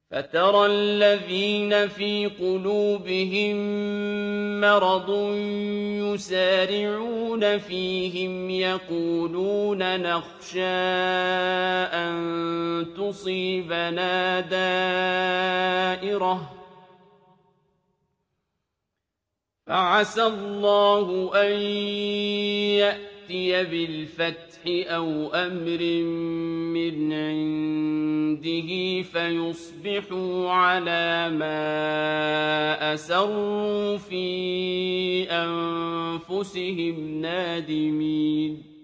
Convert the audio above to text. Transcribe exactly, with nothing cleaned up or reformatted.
فَتَرَى الَّذِينَ فِي قُلُوبِهِم مَّرَضٌ يُسَارِعُونَ فِيهِمْ يَقُولُونَ نَخْشَىٰ أَن تُصِيبَنَا دَائِرَةٌ ۚ فَعَسَى اللَّهُ أَن يَأْتِيَ بِالْفَتْحِ أَوْ أَمْرٍ مِّنْ عِندِهِ فَيُصْبِحُوا عَلَىٰ مَا أَسَرُّوا فِي أَنفُسِهِمْ نَادِمِينَ